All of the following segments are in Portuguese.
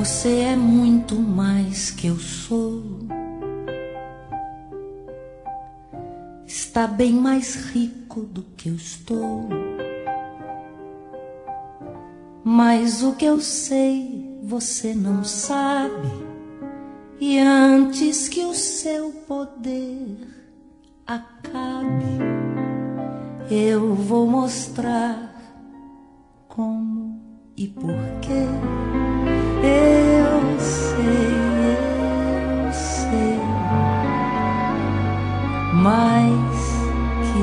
Você é muito mais que eu sou. Está bem mais rico do que eu estou. Mas o que eu sei você não sabe. E antes que o seu poder acabe, eu vou mostrar como e porquê. Eu sei mais que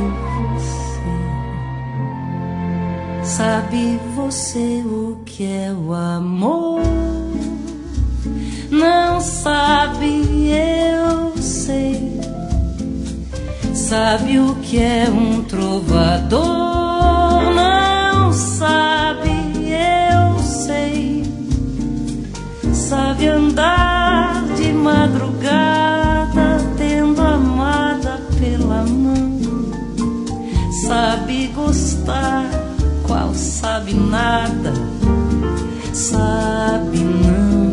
você. Sabe você o que é o amor? Não sabe, eu sei. Sabe o que é um trovador? Não sabe, eu sei. Sabe andar de madrugada, tendo amada pela mão. Sabe gostar, qual sabe nada, sabe não.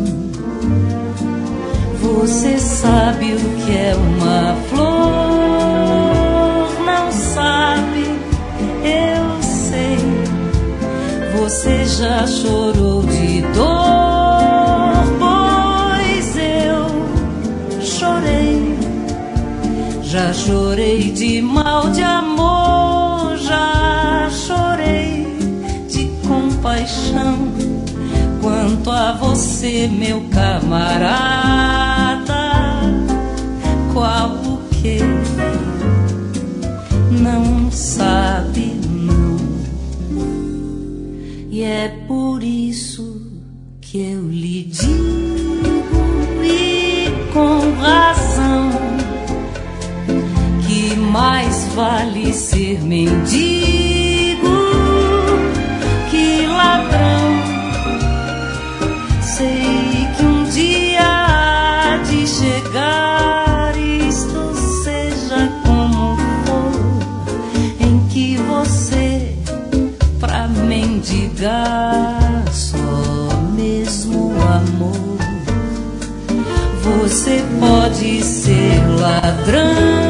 Você sabe o que é uma flor? Não sabe, eu sei. Você já chorou de dor, pois eu chorei. Já chorei de mal de amor, já chorei de compaixão. Quanto a você, meu camarada, qual o que? Não sabe não. E é por isso que eu lhe digo, e com razão, que mais vale ser mendigo que ladrão. Sei que um dia há de chegar, isto seja como for, em que você, pra mendigar só mesmo amor, você pode ser ladrão.